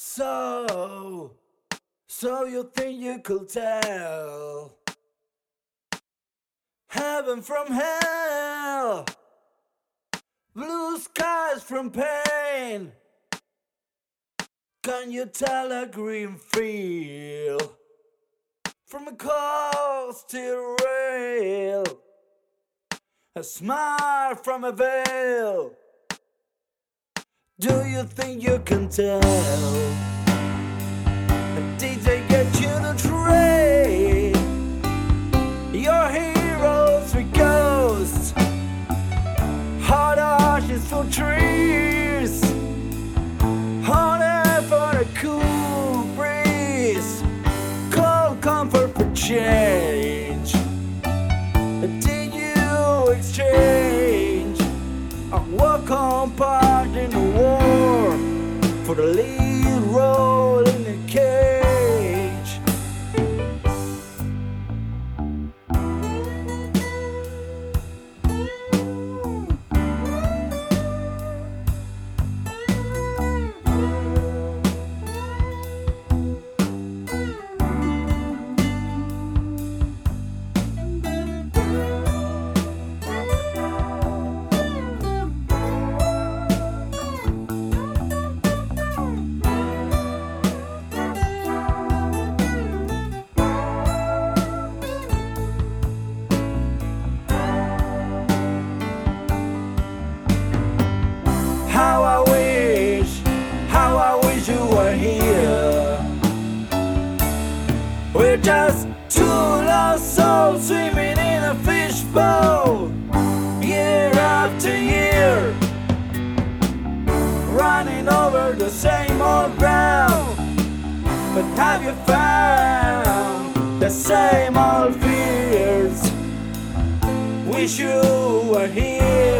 So you think you could tell heaven from hell, blue skies from pain? Can you tell a green field from a cold steel rail, a smile from a veil? Do you think you can tell? Did they get you to trade your heroes with ghosts, hot ashes for trees, hot air for a cool breeze, cold comfort for change? Did you exchange a walk-on part in the war for the lead role in the cage? How I wish you were here. We're just two lost souls swimming in a fishbowl, year after year, running over the same old ground. But have you found the same old fears? Wish you were here.